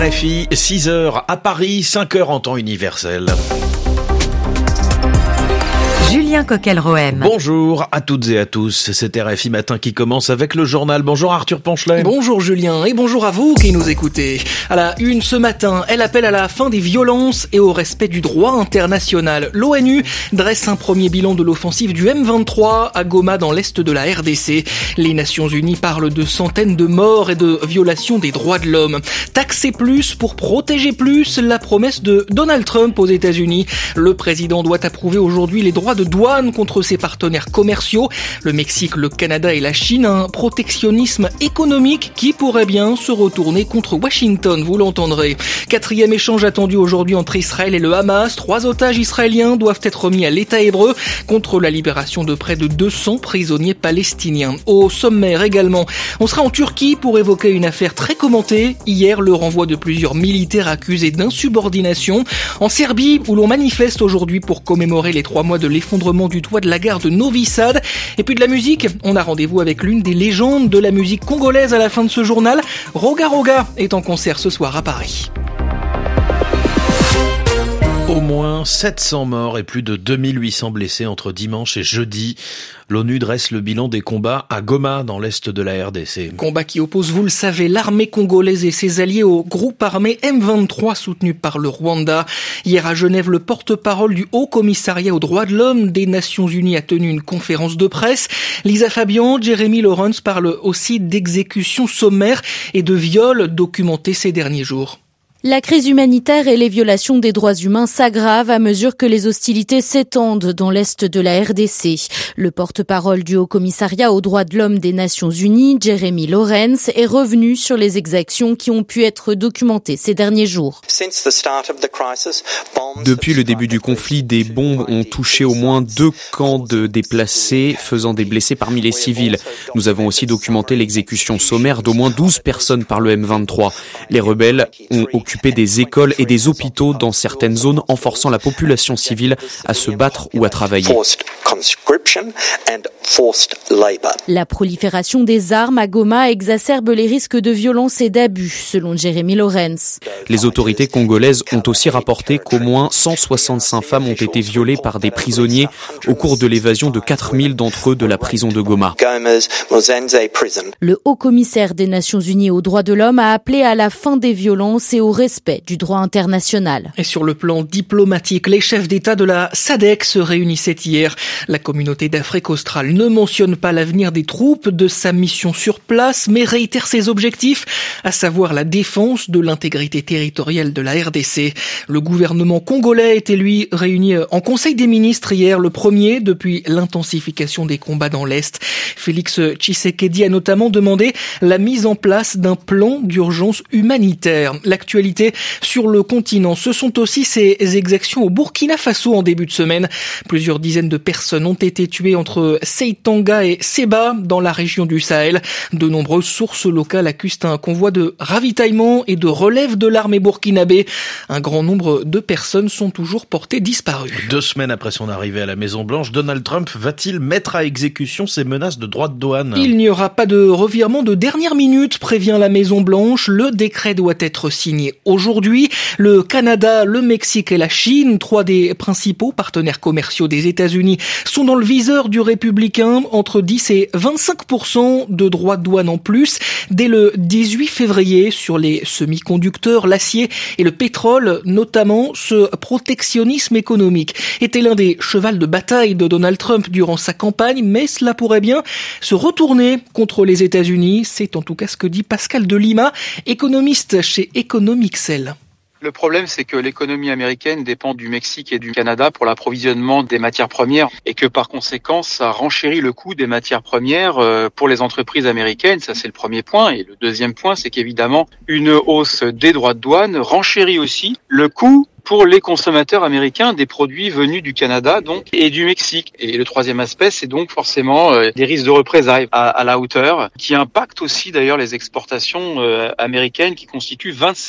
RFI, 6h à Paris, 5h en temps universel. Julien Coquel-Rohem. Bonjour à toutes et à tous, c'est RFI Matin qui commence avec le journal. Bonjour Arthur Ponchelet. Bonjour Julien et bonjour à vous qui nous écoutez. À la une ce matin, elle appelle à la fin des violences et au respect du droit international. L'ONU dresse un premier bilan de l'offensive du M23 à Goma dans l'est de la RDC. Les Nations Unies parlent de centaines de morts et de violations des droits de l'homme. Taxer plus pour protéger plus, la promesse de Donald Trump aux États-Unis. Le président doit approuver aujourd'hui les droits de douane contre ses partenaires commerciaux, le Mexique, le Canada et la Chine, un protectionnisme économique qui pourrait bien se retourner contre Washington, vous l'entendrez. Quatrième échange attendu aujourd'hui entre Israël et le Hamas. 3 otages israéliens doivent être remis à l'État hébreu contre la libération de près de 200 prisonniers palestiniens. Au sommaire également, on sera en Turquie pour évoquer une affaire très commentée. Hier, le renvoi de plusieurs militaires accusés d'insubordination. En Serbie, où l'on manifeste aujourd'hui pour commémorer les 3 mois de l'effondrement du toit de la gare de Novi Sad. Et puis de la musique, on a rendez-vous avec l'une des légendes de la musique congolaise à la fin de ce journal. Roga Roga est en concert ce soir à Paris. Au moins 700 morts et plus de 2800 blessés entre dimanche et jeudi. L'ONU dresse le bilan des combats à Goma, dans l'est de la RDC. Combat qui oppose, vous le savez, l'armée congolaise et ses alliés au groupe armé M23 soutenu par le Rwanda. Hier à Genève, le porte-parole du Haut Commissariat aux droits de l'homme des Nations Unies a tenu une conférence de presse. Lisa Fabian, Jeremy Lawrence parlent aussi d'exécutions sommaires et de viols documentés ces derniers jours. La crise humanitaire et les violations des droits humains s'aggravent à mesure que les hostilités s'étendent dans l'est de la RDC. Le porte-parole du Haut Commissariat aux droits de l'homme des Nations Unies, Jeremy Lawrence, est revenu sur les exactions qui ont pu être documentées ces derniers jours. Depuis le début du conflit, des bombes ont touché au moins 2 camps de déplacés, faisant des blessés parmi les civils. Nous avons aussi documenté l'exécution sommaire d'au moins 12 personnes par le M23. Les rebelles ont occupé des écoles et des hôpitaux dans certaines zones en forçant la population civile à se battre ou à travailler. La prolifération des armes à Goma exacerbe les risques de violence et d'abus, selon Jeremy Lawrence. Les autorités congolaises ont aussi rapporté qu'au moins 165 femmes ont été violées par des prisonniers au cours de l'évasion de 4000 d'entre eux de la prison de Goma. Le haut commissaire des Nations Unies aux droits de l'homme a appelé à la fin des violences et au respect du droit international. Et sur le plan diplomatique, les chefs d'État de la SADC se réunissaient hier. La communauté d'Afrique australe ne mentionne pas l'avenir des troupes de sa mission sur place, mais réitère ses objectifs, à savoir la défense de l'intégrité territoriale de la RDC. Le gouvernement congolais était lui réuni en Conseil des ministres hier, le premier depuis l'intensification des combats dans l'Est. Félix Tshisekedi a notamment demandé la mise en place d'un plan d'urgence humanitaire. L'actualité sur le continent, ce sont aussi ces exactions au Burkina Faso en début de semaine. Plusieurs dizaines de personnes ont été tuées entre Seitanga et Seba dans la région du Sahel. De nombreuses sources locales accusent un convoi de ravitaillement et de relève de l'armée burkinabé. Un grand nombre de personnes sont toujours portées disparues. 2 semaines après son arrivée à la Maison-Blanche, Donald Trump va-t-il mettre à exécution ses menaces de droits de douane ? Il n'y aura pas de revirement de dernière minute, prévient la Maison-Blanche. Le décret doit être signé aujourd'hui. Le Canada, le Mexique et la Chine, 3 des principaux partenaires commerciaux des États-Unis, sont dans le viseur du républicain. Entre 10 et 25% de droits de douane en plus dès le 18 février sur les semi-conducteurs, l'acier et le pétrole, notamment. Ce protectionnisme économique était l'un des chevaux de bataille de Donald Trump durant sa campagne, mais cela pourrait bien se retourner contre les États-Unis. C'est en tout cas ce que dit Pascal de Lima, économiste chez Economixel. Le problème, c'est que l'économie américaine dépend du Mexique et du Canada pour l'approvisionnement des matières premières et que par conséquent, ça renchérit le coût des matières premières pour les entreprises américaines. Ça, c'est le premier point. Et le deuxième point, c'est qu'évidemment, une hausse des droits de douane renchérit aussi le coût pour les consommateurs américains des produits venus du Canada donc et du Mexique. Et le troisième aspect, c'est donc forcément des risques de représailles à la hauteur, qui impactent aussi d'ailleurs les exportations américaines qui constituent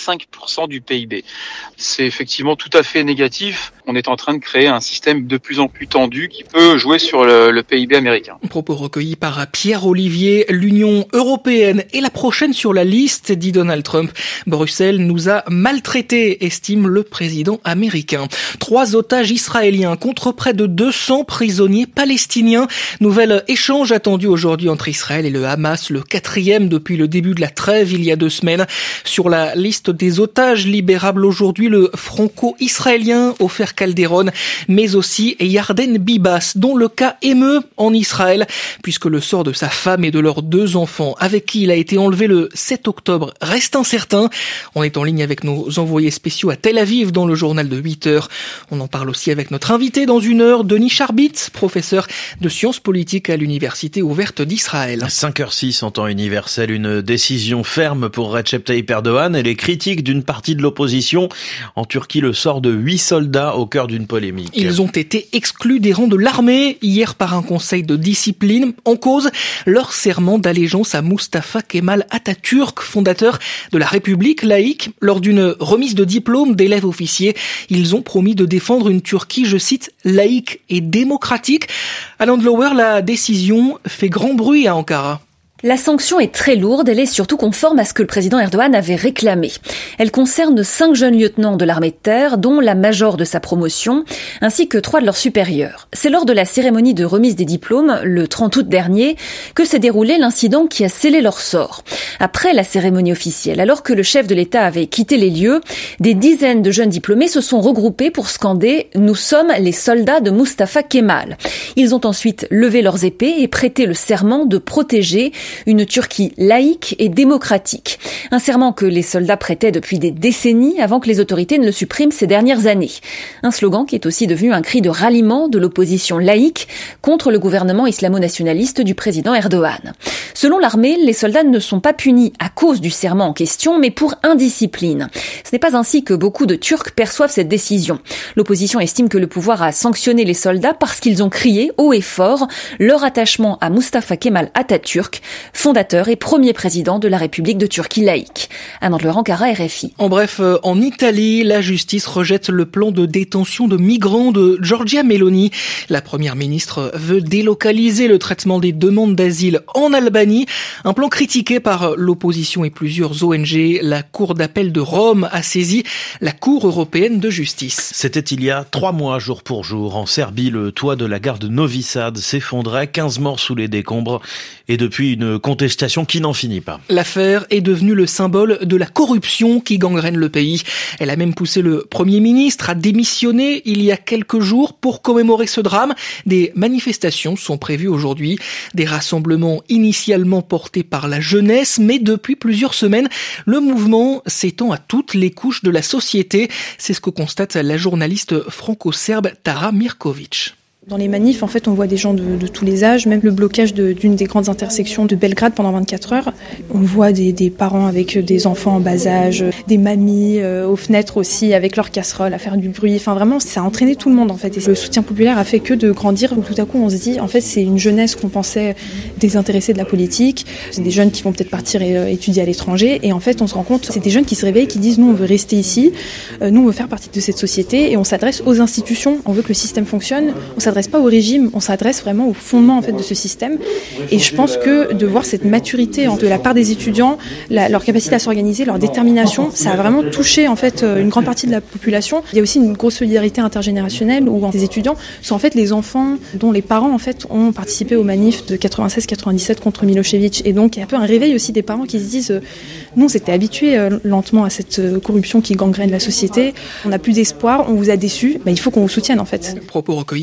25% du PIB. C'est effectivement tout à fait négatif. On est en train de créer un système de plus en plus tendu qui peut jouer sur le PIB américain. Propos recueillis par Pierre Olivier. L'Union européenne est la prochaine sur la liste, dit Donald Trump. Bruxelles nous a maltraités, estime le président américain. 3 otages israéliens contre près de 200 prisonniers palestiniens. Nouvel échange attendu aujourd'hui entre Israël et le Hamas, le 4e depuis le début de la trêve il y a 2 semaines. Sur la liste des otages libérables aujourd'hui, le franco-israélien Ofer Calderon, mais aussi Yarden Bibas, dont le cas émeut en Israël, puisque le sort de sa femme et de leurs 2 enfants, avec qui il a été enlevé le 7 octobre, reste incertain. On est en ligne avec nos envoyés spéciaux à Tel Aviv dans le journal de 8 heures. On en parle aussi avec notre invité dans 1 heure, Denis Charbit, professeur de sciences politiques à l'Université ouverte d'Israël. 5h06 en temps universel, une décision ferme pour Recep Tayyip Erdogan et les critiques d'une partie de l'opposition. En Turquie, le sort de 8 soldats au cœur d'une polémique. Ils ont été exclus des rangs de l'armée hier par un conseil de discipline. En cause, leur serment d'allégeance à Mustafa Kemal Atatürk, fondateur de la République laïque. Lors d'une remise de diplôme d'élèves officiers, ils ont promis de défendre une Turquie, je cite, laïque et démocratique. À Landlower, la décision fait grand bruit à Ankara. La sanction est très lourde, elle est surtout conforme à ce que le président Erdogan avait réclamé. Elle concerne 5 jeunes lieutenants de l'armée de terre, dont la major de sa promotion, ainsi que 3 de leurs supérieurs. C'est lors de la cérémonie de remise des diplômes, le 30 août dernier, que s'est déroulé l'incident qui a scellé leur sort. Après la cérémonie officielle, alors que le chef de l'État avait quitté les lieux, des dizaines de jeunes diplômés se sont regroupés pour scander « Nous sommes les soldats de Mustafa Kemal ». Ils ont ensuite levé leurs épées et prêté le serment de protéger une Turquie laïque et démocratique. Un serment que les soldats prêtaient depuis des décennies avant que les autorités ne le suppriment ces dernières années. Un slogan qui est aussi devenu un cri de ralliement de l'opposition laïque contre le gouvernement islamo-nationaliste du président Erdogan. Selon l'armée, les soldats ne sont pas punis à cause du serment en question, mais pour indiscipline. Ce n'est pas ainsi que beaucoup de Turcs perçoivent cette décision. L'opposition estime que le pouvoir a sanctionné les soldats parce qu'ils ont crié haut et fort leur attachement à Mustafa Kemal Atatürk, fondateur et premier président de la République de Turquie laïque. Anne-Laure Ankara, RFI. En bref, en Italie, la justice rejette le plan de détention de migrants de Giorgia Meloni. La première ministre veut délocaliser le traitement des demandes d'asile en Albanie. Un plan critiqué par l'opposition et plusieurs ONG. La Cour d'appel de Rome a saisi la Cour européenne de justice. C'était il y a 3 mois, jour pour jour. En Serbie, le toit de la gare de Novi Sad s'effondrait, 15 morts sous les décombres. Et depuis, une contestation qui n'en finit pas. L'affaire est devenue le symbole de la corruption qui gangrène le pays. Elle a même poussé le Premier ministre à démissionner il y a quelques jours pour commémorer ce drame. Des manifestations sont prévues aujourd'hui. Des rassemblements initialement portés par la jeunesse, mais depuis plusieurs semaines, le mouvement s'étend à toutes les couches de la société. C'est ce que constate la journaliste franco-serbe Tara Mirkovic. Dans les manifs, en fait, on voit des gens de tous les âges, même le blocage d'une des grandes intersections de Belgrade pendant 24 heures. On voit des parents avec des enfants en bas âge, des mamies aux fenêtres aussi avec leurs casseroles à faire du bruit. Enfin, vraiment, ça a entraîné tout le monde, en fait. Et le soutien populaire a fait que de grandir. Où tout à coup, on se dit, en fait, c'est une jeunesse qu'on pensait désintéressée de la politique. C'est des jeunes qui vont peut-être partir étudier à l'étranger. Et en fait, on se rend compte, c'est des jeunes qui se réveillent, qui disent, nous, on veut rester ici. Nous, on veut faire partie de cette société. Et on s'adresse aux institutions. On veut que le système fonctionne. On s'adresse pas au régime, on s'adresse vraiment au fondement en fait de ce système. Et je pense que de voir cette maturité de la part des étudiants, leur capacité à s'organiser, leur détermination, ça a vraiment touché en fait une grande partie de la population. Il y a aussi une grosse solidarité intergénérationnelle où les étudiants sont en fait les enfants dont les parents en fait ont participé aux manifs de 96-97 contre Milosevic. Et donc il y a un peu un réveil aussi des parents qui se disent nous on s'était habitués lentement à cette corruption qui gangrène la société, on n'a plus d'espoir, on vous a déçus, il faut qu'on vous soutienne en fait. Propos recueillis par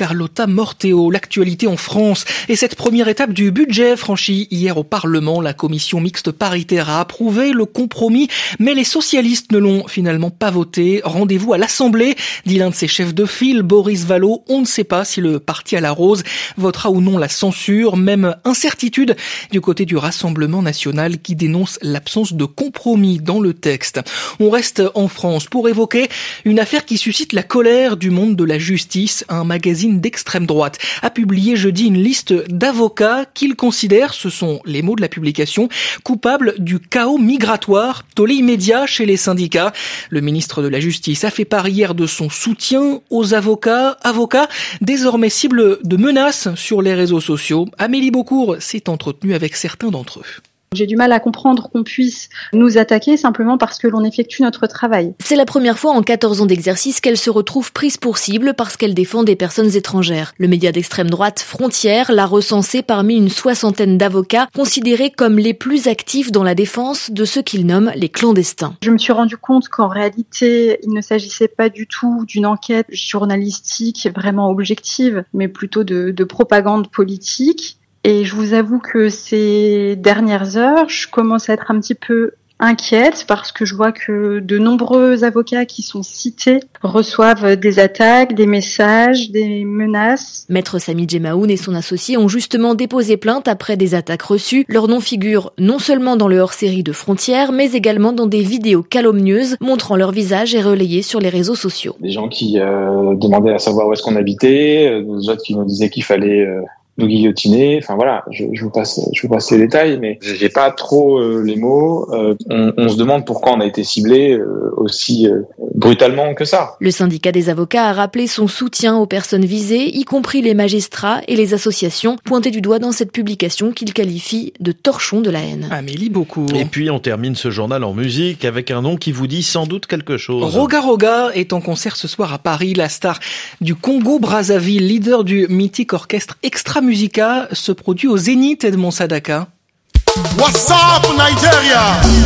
Carlotta Morteo. L'actualité en France et cette première étape du budget franchie hier au Parlement. La commission mixte paritaire a approuvé le compromis, mais les socialistes ne l'ont finalement pas voté. Rendez-vous à l'Assemblée, dit l'un de ses chefs de file, Boris Vallaud. On ne sait pas si le parti à la rose votera ou non la censure. Même incertitude du côté du Rassemblement national qui dénonce l'absence de compromis dans le texte. On reste en France pour évoquer une affaire qui suscite la colère du monde de la justice. Un magazine d'extrême droite a publié jeudi une liste d'avocats qu'il considère, ce sont les mots de la publication, coupables du chaos migratoire. Tollé immédiat chez les syndicats. Le ministre de la Justice a fait part hier de son soutien aux avocats désormais cibles de menaces sur les réseaux sociaux. Amélie Beaucourt s'est entretenue avec certains d'entre eux. J'ai du mal à comprendre qu'on puisse nous attaquer simplement parce que l'on effectue notre travail. C'est la première fois en 14 ans d'exercice qu'elle se retrouve prise pour cible parce qu'elle défend des personnes étrangères. Le média d'extrême droite Frontières l'a recensée parmi une soixantaine d'avocats considérés comme les plus actifs dans la défense de ceux qu'il nomme les clandestins. Je me suis rendu compte qu'en réalité, il ne s'agissait pas du tout d'une enquête journalistique vraiment objective, mais plutôt de propagande politique. Et je vous avoue que ces dernières heures, je commence à être un petit peu inquiète parce que je vois que de nombreux avocats qui sont cités reçoivent des attaques, des messages, des menaces. Maître Sami Djemaoun et son associé ont justement déposé plainte après des attaques reçues. Leur nom figure non seulement dans le hors-série de Frontières, mais également dans des vidéos calomnieuses montrant leur visage et relayées sur les réseaux sociaux. Des gens qui demandaient à savoir où est-ce qu'on habitait, des autres qui nous disaient qu'il fallait nous guillotiner. Enfin voilà, je vous passe les détails, mais j'ai pas trop les mots. On se demande pourquoi on a été ciblé aussi brutalement que ça. Le syndicat des avocats a rappelé son soutien aux personnes visées, y compris les magistrats et les associations, pointés du doigt dans cette publication qu'il qualifie de torchon de la haine. Amélie Beaucourt. Et puis on termine ce journal en musique avec un nom qui vous dit sans doute quelque chose. Roga Roga est en concert ce soir à Paris. La star du Congo-Brazzaville, leader du mythique orchestre Extra Musica, se produit au Zénith, Edmond Sadaka. What's up, Nigeria?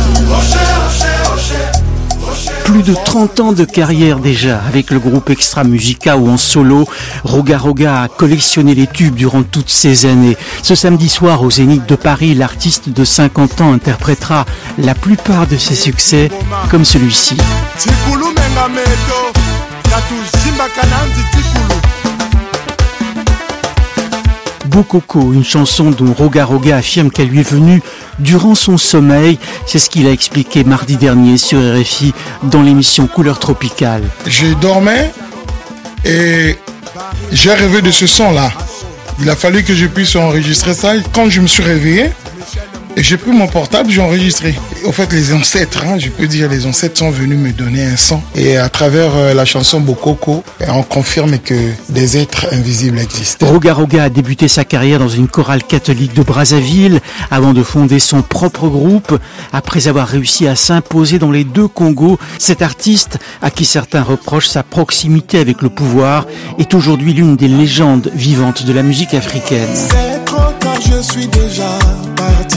Plus de 30 ans de carrière déjà avec le groupe Extra Musica ou en solo, Roga Roga a collectionné les tubes durant toutes ces années. Ce samedi soir au Zénith de Paris, l'artiste de 50 ans interprétera la plupart de ses succès comme celui-ci. Bokoko, une chanson dont Roga Roga affirme qu'elle lui est venue durant son sommeil. C'est ce qu'il a expliqué mardi dernier sur RFI dans l'émission Couleur Tropicale. Je dormais et j'ai rêvé de ce son-là. Il a fallu que je puisse enregistrer ça. Quand je me suis réveillé, et j'ai pris mon portable, j'ai enregistré. En fait, les ancêtres, je peux dire, les ancêtres sont venus me donner un son. Et à travers la chanson Bokoko, on confirme que des êtres invisibles existent. Roga Roga a débuté sa carrière dans une chorale catholique de Brazzaville avant de fonder son propre groupe. Après avoir réussi à s'imposer dans les deux Congos, cet artiste, à qui certains reprochent sa proximité avec le pouvoir, est aujourd'hui l'une des légendes vivantes de la musique africaine. C'est trop quand je suis déjà parti.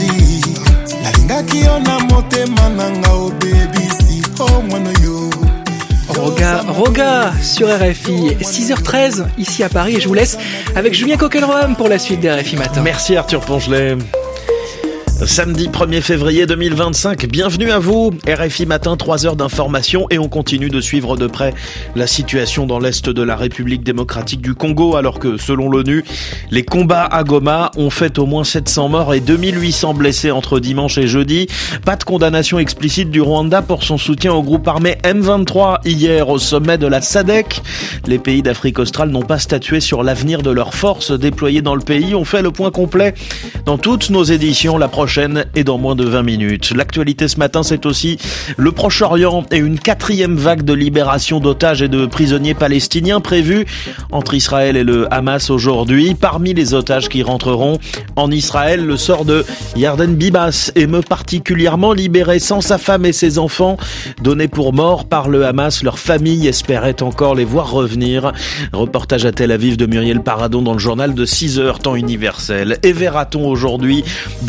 Roga Roga sur RFI, 6h13 ici à Paris, et je vous laisse avec Julien Coquel-Roem pour la suite des RFI Matin. Merci Arthur Pongelet. Samedi 1er février 2025, bienvenue à vous. RFI Matin, 3 heures d'information et on continue de suivre de près la situation dans l'est de la République démocratique du Congo, alors que selon l'ONU, les combats à Goma ont fait au moins 700 morts et 2800 blessés entre dimanche et jeudi. Pas de condamnation explicite du Rwanda pour son soutien au groupe armé M23 hier au sommet de la SADC. Les pays d'Afrique australe n'ont pas statué sur l'avenir de leurs forces déployées dans le pays. On fait le point complet dans toutes nos éditions. La prochaine est dans moins de 20 minutes. L'actualité ce matin, c'est aussi le Proche-Orient et une 4e vague de libération d'otages et de prisonniers palestiniens prévue entre Israël et le Hamas aujourd'hui. Parmi les otages qui rentreront en Israël, le sort de Yarden Bibas émeut particulièrement. Libéré sans sa femme et ses enfants, donnés pour morts par le Hamas, leur famille espérait encore les voir revenir. Reportage à Tel Aviv de Muriel Paradon dans le journal de 6 heures, temps universel. Et verra-t-on aujourd'hui de nouvelles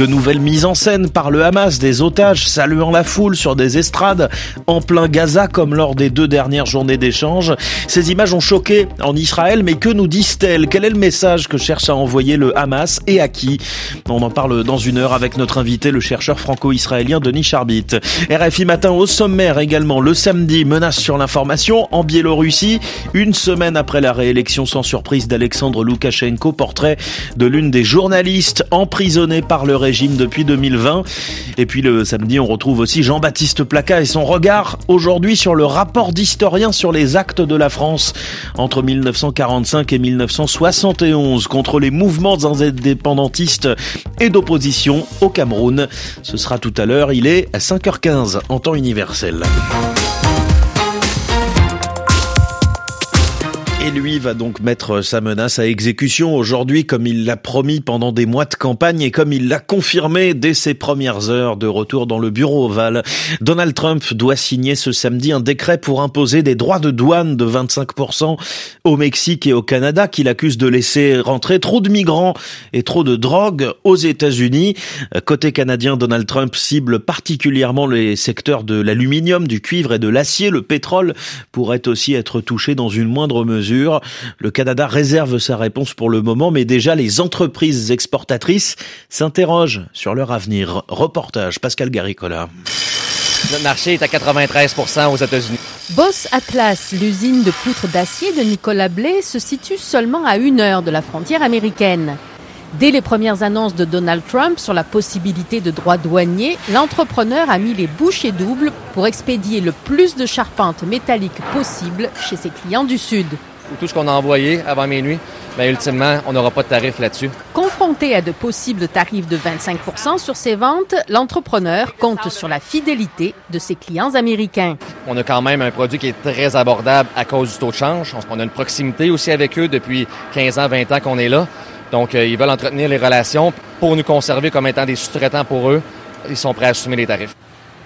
mise en scène par le Hamas des otages saluant la foule sur des estrades en plein Gaza comme lors des 2 dernières journées d'échange. Ces images ont choqué en Israël, mais que nous disent-elles? Quel est le message que cherche à envoyer le Hamas et à qui? On en parle dans une heure avec notre invité, le chercheur franco-israélien Denis Charbit. RFI Matin au sommaire également. Le samedi, menace sur l'information en Biélorussie. Une semaine après la réélection sans surprise d'Alexandre Loukachenko, portrait de l'une des journalistes emprisonnée par le régime depuis 2020. Et puis le samedi, on retrouve aussi Jean-Baptiste Placa et son regard aujourd'hui sur le rapport d'historien sur les actes de la France entre 1945 et 1971 contre les mouvements indépendantistes et d'opposition au Cameroun. Ce sera tout à l'heure, il est à 5h15 en temps universel. Et lui va donc mettre sa menace à exécution aujourd'hui, comme il l'a promis pendant des mois de campagne et comme il l'a confirmé dès ses premières heures de retour dans le bureau ovale. Donald Trump doit signer ce samedi un décret pour imposer des droits de douane de 25% au Mexique et au Canada, qu'il accuse de laisser rentrer trop de migrants et trop de drogue aux États-Unis. Côté canadien, Donald Trump cible particulièrement les secteurs de l'aluminium, du cuivre et de l'acier. Le pétrole pourrait aussi être touché dans une moindre mesure. Le Canada réserve sa réponse pour le moment, mais déjà les entreprises exportatrices s'interrogent sur leur avenir. Reportage Pascal Garicola. Notre marché est à 93% aux États-Unis. Boss Atlas, l'usine de poutres d'acier de Nicolas Blais, se situe seulement à 1 heure de la frontière américaine. Dès les premières annonces de Donald Trump sur la possibilité de droits douaniers, l'entrepreneur a mis les bouchées doubles pour expédier le plus de charpente métallique possible chez ses clients du Sud. Tout ce qu'on a envoyé avant minuit, mais ultimement, on n'aura pas de tarif là-dessus. Confronté à de possibles tarifs de 25% sur ses ventes, l'entrepreneur compte sur la fidélité de ses clients américains. On a quand même un produit qui est très abordable à cause du taux de change. On a une proximité aussi avec eux depuis 15 ans, 20 ans qu'on est là. Donc, ils veulent entretenir les relations pour nous conserver comme étant des sous-traitants pour eux. Ils sont prêts à assumer les tarifs.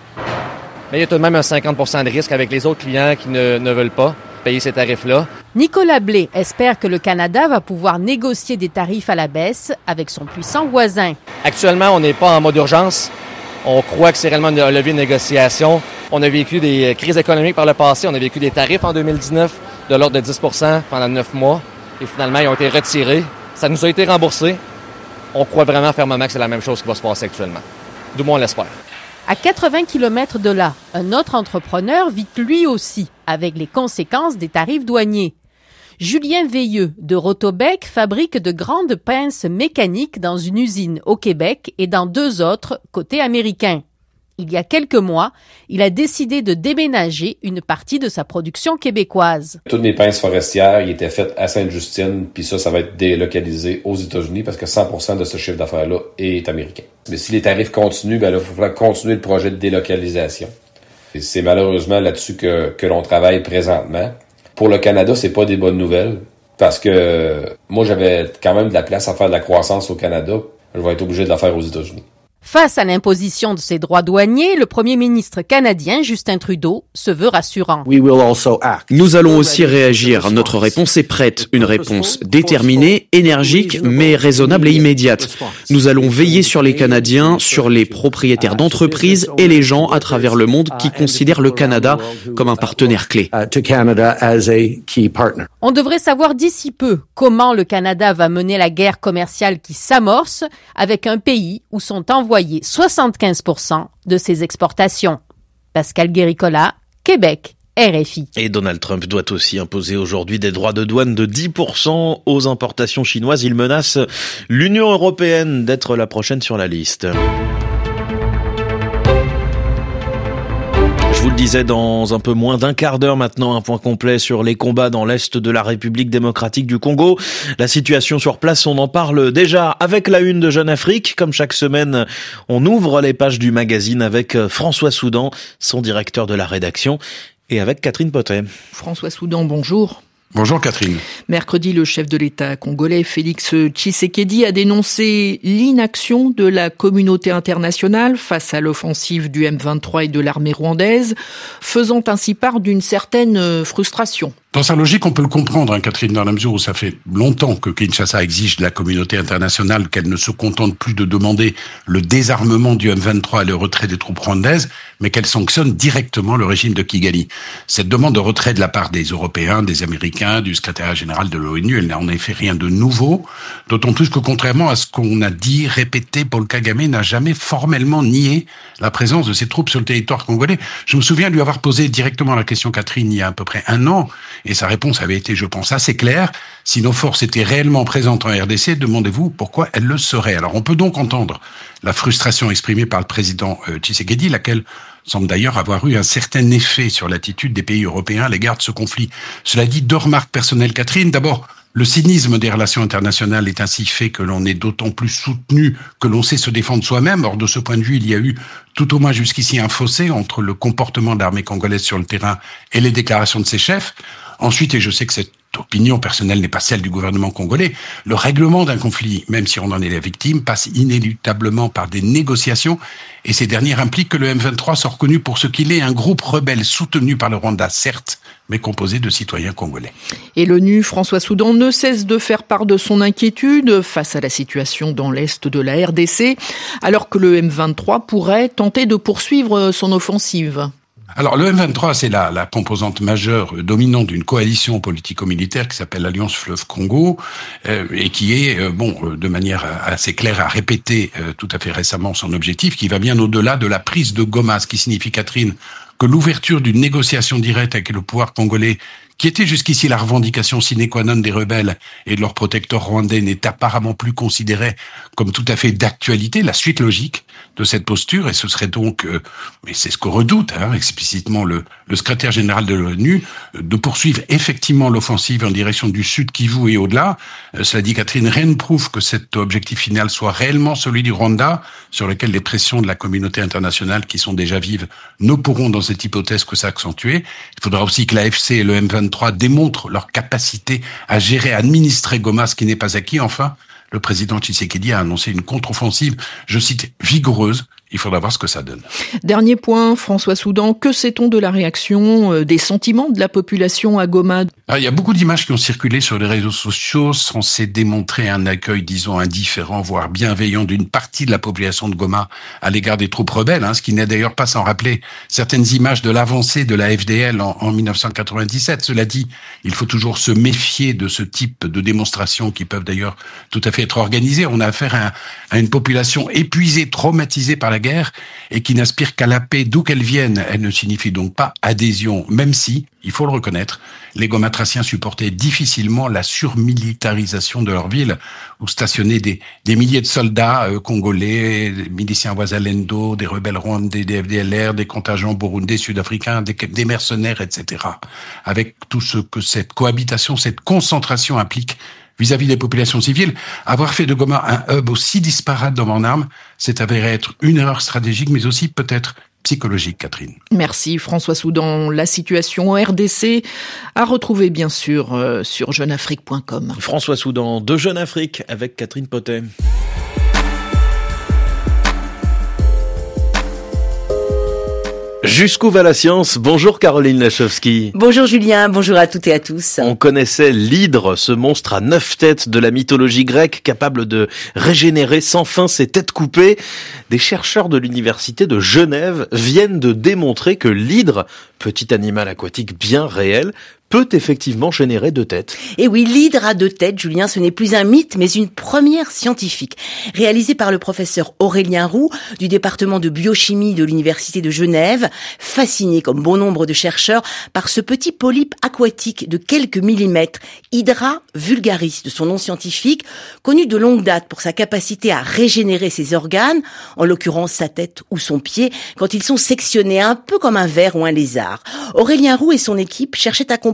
Mais il y a tout de même un 50% de risque avec les autres clients qui ne veulent pas payer ces tarifs-là. Nicolas Blais espère que le Canada va pouvoir négocier des tarifs à la baisse avec son puissant voisin. Actuellement, on n'est pas en mode urgence. On croit que c'est réellement un levier de négociation. On a vécu des crises économiques par le passé. On a vécu des tarifs en 2019 de l'ordre de 10% pendant 9 mois. Et finalement, ils ont été retirés. Ça nous a été remboursé. On croit vraiment fermement que c'est la même chose qui va se passer actuellement. Du moins, on l'espère. À 80 km de là, un autre entrepreneur vit lui aussi avec les conséquences des tarifs douaniers. Julien Veilleux de Rotobec fabrique de grandes pinces mécaniques dans une usine au Québec et dans 2 autres côté américain. Il y a quelques mois, il a décidé de déménager une partie de sa production québécoise. Toutes mes pinces forestières y étaient faites à Sainte-Justine, puis ça va être délocalisé aux États-Unis parce que 100% de ce chiffre d'affaires-là est américain. Mais si les tarifs continuent, il faut continuer le projet de délocalisation. Et c'est malheureusement là-dessus que l'on travaille présentement. Pour le Canada, c'est pas des bonnes nouvelles parce que moi, j'avais quand même de la place à faire de la croissance au Canada. Je vais être obligé de la faire aux États-Unis. Face à l'imposition de ces droits douaniers, le premier ministre canadien, Justin Trudeau, se veut rassurant. Nous allons aussi réagir. Notre réponse est prête. Une réponse déterminée, énergique, mais raisonnable et immédiate. Nous allons veiller sur les Canadiens, sur les propriétaires d'entreprises et les gens à travers le monde qui considèrent le Canada comme un partenaire clé. On devrait savoir d'ici peu comment le Canada va mener la guerre commerciale qui s'amorce avec un pays où sont envoyés 75% de ses exportations. Pascal Guéricola, Québec, RFI. Et Donald Trump doit aussi imposer aujourd'hui des droits de douane de 10% aux importations chinoises. Il menace l'Union européenne d'être la prochaine sur la liste. Je vous le disais, dans un peu moins d'un quart d'heure maintenant, un point complet sur les combats dans l'est de la République démocratique du Congo. La situation sur place, on en parle déjà avec la une de Jeune Afrique. Comme chaque semaine, on ouvre les pages du magazine avec François Soudan, son directeur de la rédaction, et avec Catherine Potet. François Soudan, bonjour. Bonjour Catherine. Mercredi, le chef de l'État congolais Félix Tshisekedi a dénoncé l'inaction de la communauté internationale face à l'offensive du M23 et de l'armée rwandaise, faisant ainsi part d'une certaine frustration. Dans sa logique, on peut le comprendre, Catherine, dans la mesure où ça fait longtemps que Kinshasa exige de la communauté internationale qu'elle ne se contente plus de demander le désarmement du M23 et le retrait des troupes rwandaises, mais qu'elle sanctionne directement le régime de Kigali. Cette demande de retrait de la part des Européens, des Américains, du secrétariat général de l'ONU, elle n'a en effet rien de nouveau, d'autant plus que contrairement à ce qu'on a dit, répété, Paul Kagame n'a jamais formellement nié la présence de ses troupes sur le territoire congolais. Je me souviens lui avoir posé directement la question, Catherine, il y a à peu près un an, et sa réponse avait été, je pense, assez claire. Si nos forces étaient réellement présentes en RDC, demandez-vous pourquoi elles le seraient. Alors on peut donc entendre la frustration exprimée par le président Tshisekedi, laquelle semble d'ailleurs avoir eu un certain effet sur l'attitude des pays européens à l'égard de ce conflit. Cela dit, 2 remarques personnelles, Catherine. D'abord, le cynisme des relations internationales est ainsi fait que l'on est d'autant plus soutenu que l'on sait se défendre soi-même. Or, de ce point de vue, il y a eu tout au moins jusqu'ici un fossé entre le comportement de l'armée congolaise sur le terrain et les déclarations de ses chefs. Ensuite, et je sais que cette opinion personnelle n'est pas celle du gouvernement congolais, le règlement d'un conflit, même si on en est la victime, passe inéluctablement par des négociations, et ces dernières impliquent que le M23 soit reconnu pour ce qu'il est, un groupe rebelle soutenu par le Rwanda, certes, mais composé de citoyens congolais. Et l'ONU, François Soudan, ne cesse de faire part de son inquiétude face à la situation dans l'est de la RDC, alors que le M23 pourrait tenter de poursuivre son offensive. Alors le M23, c'est la composante majeure dominante d'une coalition politico-militaire qui s'appelle l'Alliance Fleuve Congo et qui est, de manière assez claire, a répété tout à fait récemment son objectif, qui va bien au-delà de la prise de Goma, ce qui signifie, Catherine, que l'ouverture d'une négociation directe avec le pouvoir congolais, qui était jusqu'ici la revendication sine qua non des rebelles et de leur protecteur rwandais, n'est apparemment plus considérée comme tout à fait d'actualité, la suite logique de cette posture, et ce serait donc, mais c'est ce que redoute explicitement le secrétaire général de l'ONU, de poursuivre effectivement l'offensive en direction du sud Kivu et au-delà. Cela dit, Catherine, rien ne prouve que cet objectif final soit réellement celui du Rwanda, sur lequel les pressions de la communauté internationale qui sont déjà vives ne pourront dans cette hypothèse que s'accentuer. Il faudra aussi que l'AFC et le M23 démontrent leur capacité à gérer, à administrer Goma, ce qui n'est pas acquis. Enfin, le président Tshisekedi a annoncé une contre-offensive, je cite, vigoureuse. Il faudra voir ce que ça donne. Dernier point, François Soudan, que sait-on de la réaction, des sentiments de la population à Goma ? Il y a beaucoup d'images qui ont circulé sur les réseaux sociaux, censées démontrer un accueil, disons, indifférent, voire bienveillant d'une partie de la population de Goma à l'égard des troupes rebelles, ce qui n'est d'ailleurs pas sans rappeler certaines images de l'avancée de la FDL en 1997. Cela dit, il faut toujours se méfier de ce type de démonstrations qui peuvent d'ailleurs tout à fait être organisées. On a affaire à une population épuisée, traumatisée par la guerre et qui n'aspire qu'à la paix d'où qu'elle vienne. Elle ne signifie donc pas adhésion, même si, il faut le reconnaître, les Gomatraciens supportaient difficilement la surmilitarisation de leur ville, où stationnaient des milliers de soldats congolais, des miliciens Wazalendo, des rebelles rwandais, des FDLR, des contingents burundais, sud-africains, des mercenaires, etc. Avec tout ce que cette cohabitation, cette concentration implique vis-à-vis des populations civiles, avoir fait de Goma un hub aussi disparate dans mon arme, c'est avéré être une erreur stratégique, mais aussi peut-être psychologique, Catherine. Merci François Soudan. La situation en RDC à retrouver bien sûr sur jeuneafrique.com. François Soudan de Jeune Afrique avec Catherine Potet. Jusqu'où va la science ? Bonjour Caroline Lachowski. Bonjour Julien, bonjour à toutes et à tous. On connaissait l'hydre, ce monstre à 9 têtes de la mythologie grecque, capable de régénérer sans fin ses têtes coupées. Des chercheurs de l'université de Genève viennent de démontrer que l'hydre, petit animal aquatique bien réel, peut effectivement générer 2 têtes. Et oui, l'hydre a 2 têtes, Julien, ce n'est plus un mythe, mais une première scientifique. Réalisée par le professeur Aurélien Roux, du département de biochimie de l'université de Genève, fasciné comme bon nombre de chercheurs par ce petit polype aquatique de quelques millimètres, Hydra vulgaris de son nom scientifique, connu de longue date pour sa capacité à régénérer ses organes, en l'occurrence sa tête ou son pied, quand ils sont sectionnés un peu comme un ver ou un lézard. Aurélien Roux et son équipe cherchaient à comprendre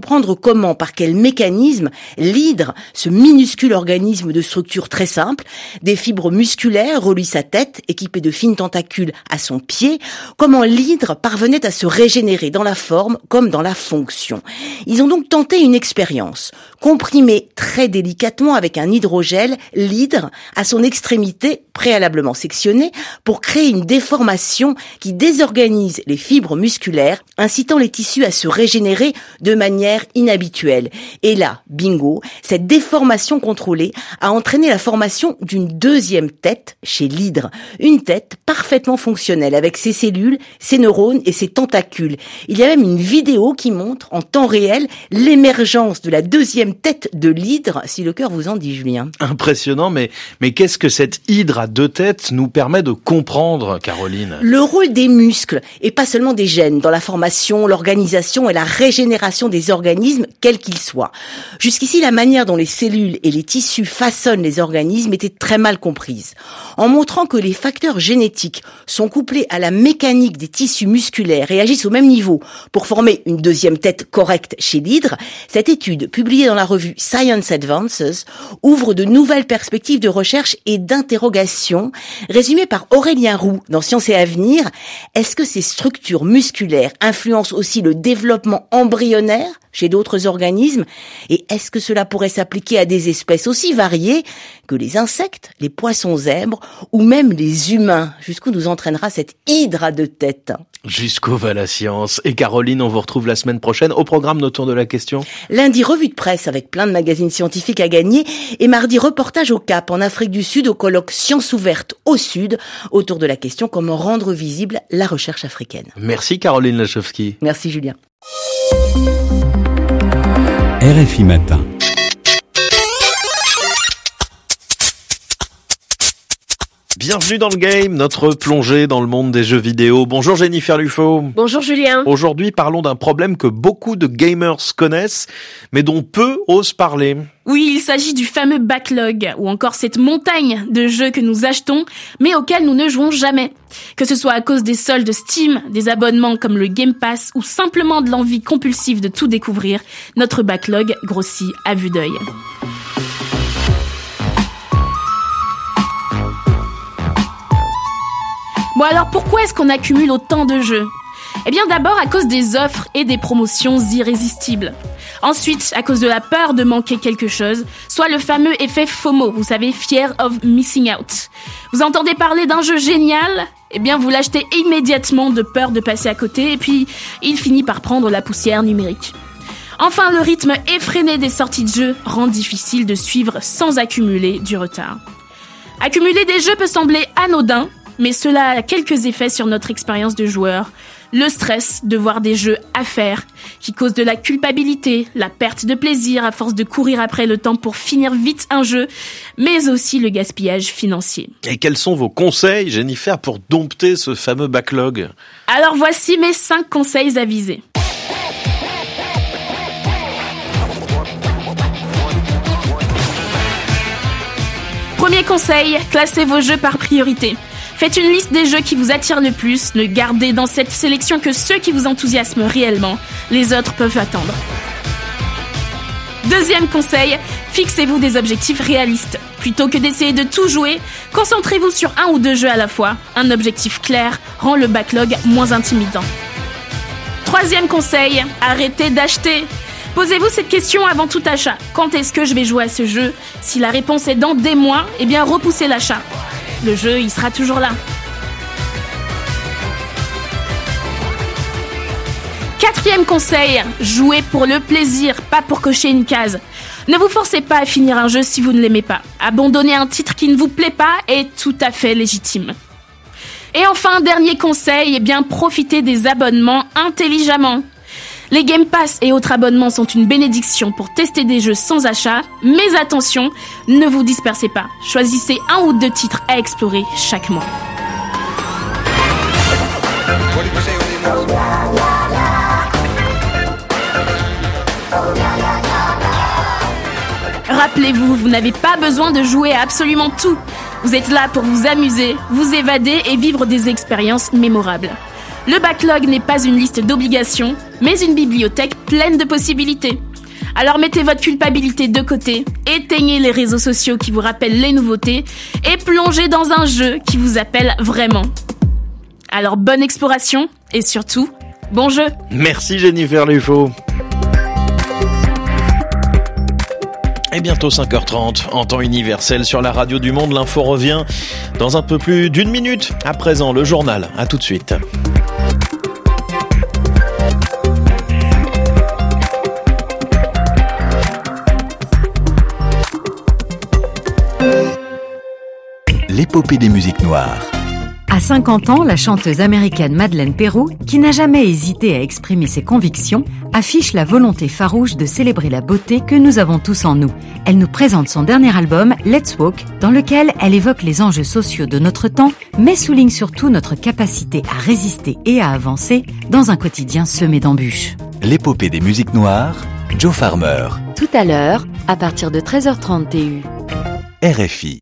comprendre comment, par quel mécanisme, l'hydre, ce minuscule organisme de structure très simple, des fibres musculaires relient sa tête, équipée de fines tentacules à son pied, comment l'hydre parvenait à se régénérer dans la forme comme dans la fonction. Ils ont donc tenté une expérience. Comprimer très délicatement avec un hydrogel l'hydre à son extrémité préalablement sectionnée pour créer une déformation qui désorganise les fibres musculaires, incitant les tissus à se régénérer de manière inhabituelle. Et là, bingo, cette déformation contrôlée a entraîné la formation d'une deuxième tête chez l'hydre. Une tête parfaitement fonctionnelle avec ses cellules, ses neurones et ses tentacules. Il y a même une vidéo qui montre en temps réel l'émergence de la deuxième tête de l'hydre, si le cœur vous en dit, Julien. Impressionnant, mais qu'est-ce que cette hydre à deux têtes nous permet de comprendre, Caroline? Le rôle des muscles, et pas seulement des gènes, dans la formation, l'organisation et la régénération des organismes, quels qu'ils soient. Jusqu'ici, la manière dont les cellules et les tissus façonnent les organismes était très mal comprise. En montrant que les facteurs génétiques sont couplés à la mécanique des tissus musculaires et agissent au même niveau pour former une deuxième tête correcte chez l'hydre, cette étude, publiée dans la revue Science Advances, ouvre de nouvelles perspectives de recherche et d'interrogation. Résumée par Aurélien Roux dans Science et Avenir, est-ce que ces structures musculaires influencent aussi le développement embryonnaire chez d'autres organismes? Et est-ce que cela pourrait s'appliquer à des espèces aussi variées que les insectes, les poissons zèbres ou même les humains? Jusqu'où nous entraînera cette hydre à deux têtes? Jusqu'où va la science? Et Caroline, on vous retrouve la semaine prochaine au programme Autour de la question. Lundi, revue de presse avec plein de magazines scientifiques à gagner. Et mardi, reportage au Cap, en Afrique du Sud, au colloque Sciences ouvertes au Sud, autour de la question comment rendre visible la recherche africaine. Merci Caroline Lachowski. Merci Julien. RFI Matin. Bienvenue dans le game, notre plongée dans le monde des jeux vidéo. Bonjour Jennifer Lufo. Bonjour Julien. Aujourd'hui, parlons d'un problème que beaucoup de gamers connaissent, mais dont peu osent parler. Oui, il s'agit du fameux backlog, ou encore cette montagne de jeux que nous achetons, mais auxquels nous ne jouons jamais. Que ce soit à cause des soldes Steam, des abonnements comme le Game Pass, ou simplement de l'envie compulsive de tout découvrir, notre backlog grossit à vue d'œil. Bon alors pourquoi est-ce qu'on accumule autant de jeux ? Eh bien d'abord à cause des offres et des promotions irrésistibles. Ensuite, à cause de la peur de manquer quelque chose, soit le fameux effet FOMO, vous savez, Fear of Missing Out. Vous entendez parler d'un jeu génial ? Eh bien vous l'achetez immédiatement de peur de passer à côté et puis il finit par prendre la poussière numérique. Enfin, le rythme effréné des sorties de jeux rend difficile de suivre sans accumuler du retard. Accumuler des jeux peut sembler anodin, mais cela a quelques effets sur notre expérience de joueur. Le stress de voir des jeux à faire, qui cause de la culpabilité, la perte de plaisir à force de courir après le temps pour finir vite un jeu, mais aussi le gaspillage financier. Et quels sont vos conseils, Jennifer, pour dompter ce fameux backlog ? Alors voici mes 5 conseils avisés. Premier conseil, classez vos jeux par priorité. Faites une liste des jeux qui vous attirent le plus, ne gardez dans cette sélection que ceux qui vous enthousiasment réellement, les autres peuvent attendre. Deuxième conseil, fixez-vous des objectifs réalistes. Plutôt que d'essayer de tout jouer, concentrez-vous sur 1 ou 2 jeux à la fois. Un objectif clair rend le backlog moins intimidant. Troisième conseil, arrêtez d'acheter. Posez-vous cette question avant tout achat. Quand est-ce que je vais jouer à ce jeu ? Si la réponse est dans des mois, eh bien repoussez l'achat. Le jeu, il sera toujours là. Quatrième conseil, jouez pour le plaisir, pas pour cocher une case. Ne vous forcez pas à finir un jeu si vous ne l'aimez pas. Abandonner un titre qui ne vous plaît pas est tout à fait légitime. Et enfin, dernier conseil, eh bien profitez des abonnements intelligemment. Les Game Pass et autres abonnements sont une bénédiction pour tester des jeux sans achat, mais attention, ne vous dispersez pas. Choisissez 1 ou 2 titres à explorer chaque mois. Rappelez-vous, vous n'avez pas besoin de jouer à absolument tout. Vous êtes là pour vous amuser, vous évader et vivre des expériences mémorables. Le backlog n'est pas une liste d'obligations, mais une bibliothèque pleine de possibilités. Alors mettez votre culpabilité de côté, éteignez les réseaux sociaux qui vous rappellent les nouveautés et plongez dans un jeu qui vous appelle vraiment. Alors bonne exploration et surtout, bon jeu. Merci Jennifer Lufo. Et bientôt 5h30, en temps universel sur la radio du monde, l'info revient dans un peu plus d'1 minute. À présent, le journal. À tout de suite. L'épopée des musiques noires. À 50 ans, la chanteuse américaine Madeleine Peyroux, qui n'a jamais hésité à exprimer ses convictions, affiche la volonté farouche de célébrer la beauté que nous avons tous en nous. Elle nous présente son dernier album, Let's Walk, dans lequel elle évoque les enjeux sociaux de notre temps, mais souligne surtout notre capacité à résister et à avancer dans un quotidien semé d'embûches. L'épopée des musiques noires, Joe Farmer. Tout à l'heure, à partir de 13h30 TU. RFI.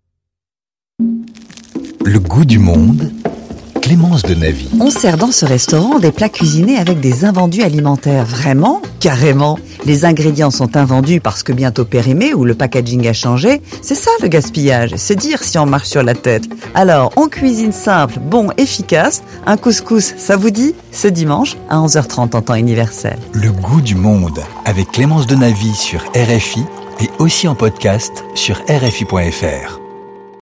Le goût du monde, Clémence de Navy. On sert dans ce restaurant des plats cuisinés avec des invendus alimentaires. Vraiment ? Carrément. Les ingrédients sont invendus parce que bientôt périmés ou le packaging a changé. C'est ça le gaspillage, c'est dire si on marche sur la tête. Alors, on cuisine simple, bon, efficace. Un couscous, ça vous dit ? Ce dimanche à 11h30 en temps universel. Le goût du monde, avec Clémence de Navy sur RFI et aussi en podcast sur RFI.fr.